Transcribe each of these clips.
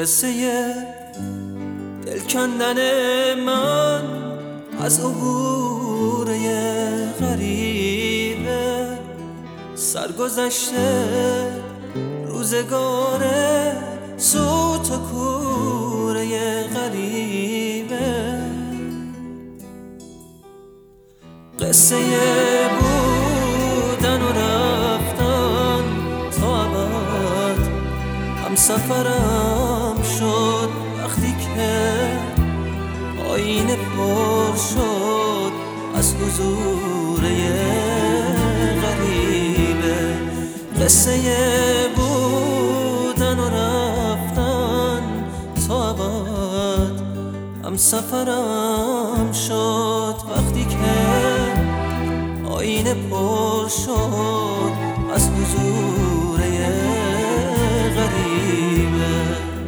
قصه دل کندن من از عبور غریبه، سرگذشته روزگار سوت و کوره غریبه. قصه بودن و رفتن تا ابد هم سفرم شد وقتی که آینه پر شد از حضور غریبه. قصه بودن و رفتن تا ابد هم سفرم شد وقتی که آینه پر شد از حضور غریبه.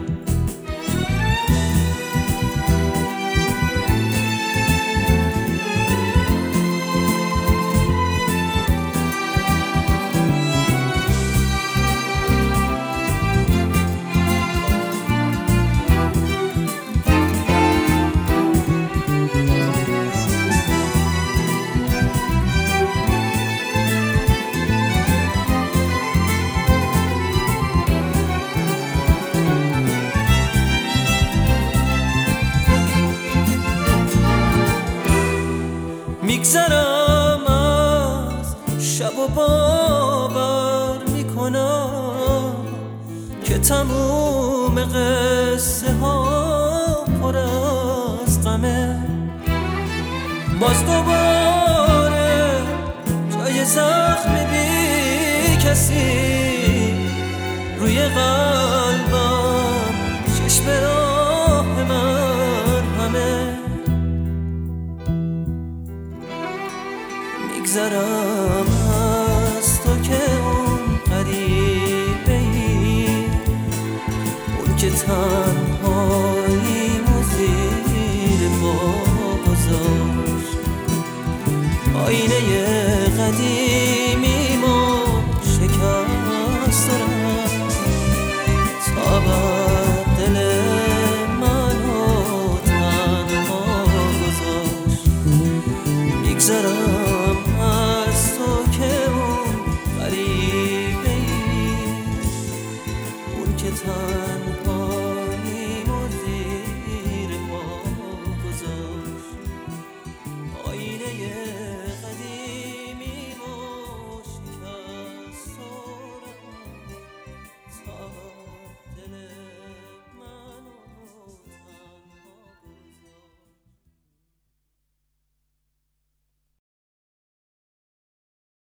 میگذرم از شب و باور میکنم که تموم قصه ها پر از غمه. باز دوباره جای زخم بی کسی روی قلبم، چشم راه من همه. میگذرم از تو که اون غریبه ای، اون که تنهاییمو زیر پا گذاشت، آینه